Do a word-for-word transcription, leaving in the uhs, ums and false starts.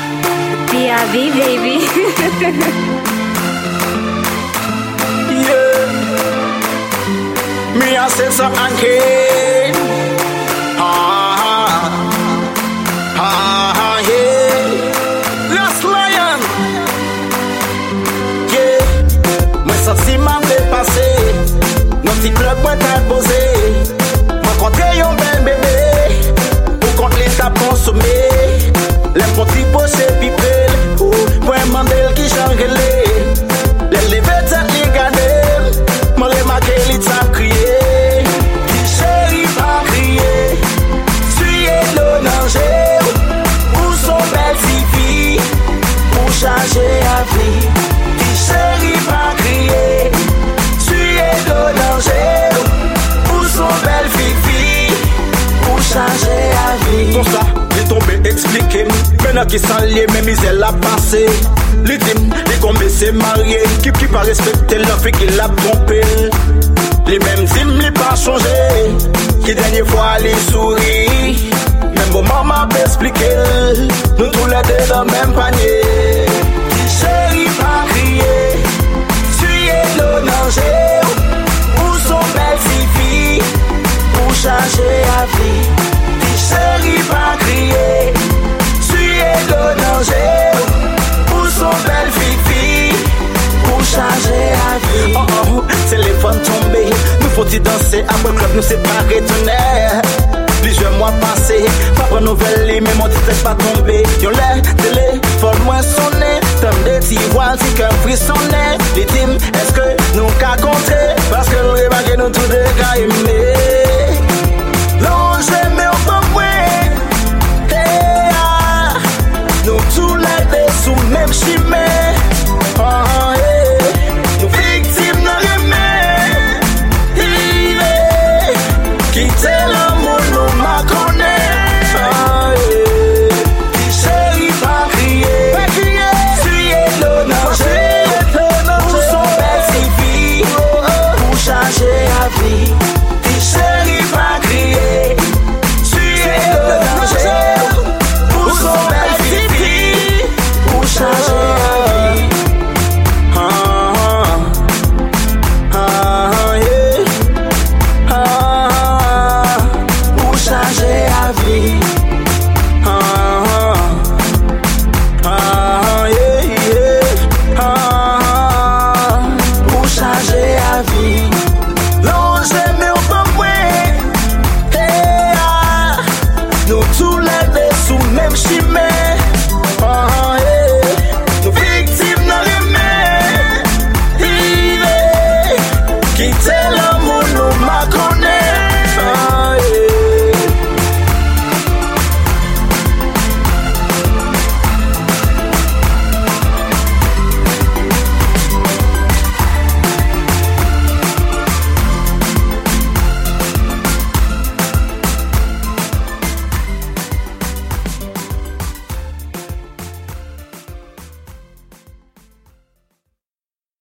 B R B, baby. Yeah. Me a say some again. Ah, ah, ah, yeah. Last Lion. Yeah. Moi senti m'a dépassé. Non petit club moi t'as posé. Moi rencontré yon bel bébé. Pour contre l'état consommé. Les petits poches pipel. Pour un mandel qui changelé. Les lever tête les garder. Moi remarqué les t'a crié. Chérie pas crier. Tuyez le danger. Pour son belle fille. Pour changer la vie. Chérie pas crier. Tuyez le danger. Pour son belle fille. Pour changer la vie. Comme ça, j'ai tombé expliqué. Maintenant qui s'en lié, mais misère l'a passé. Les dîmes, les combés s'est marié. Qui qui pas respecter la fille qui l'a trompé. Les mêmes dîmes, les pas changé. Qui dernière fois les souris. Même bon maman m'a expliqué. Nous tous les deux dans le même panier. Chérie pas crier. Tuyez le danger. Où sont belles filles. Pour changer la vie. Chérie pas crier. Tuyez le danger. Où sont belles filles. Pour changer la vie. Oh oh, téléphone tombé. Nous faut-il danser. Après club nous séparer tonnerre. Plusieurs mois passés, pas prendre nouvelle, mais mon tête pas tombé. Yon l'air, télé, faut moins sonner. T'as des petits voiles, si qu'un frissonné. Les teams, est-ce que nous qu'à compter? Parce que nous remarquons nous tous des gars aimés.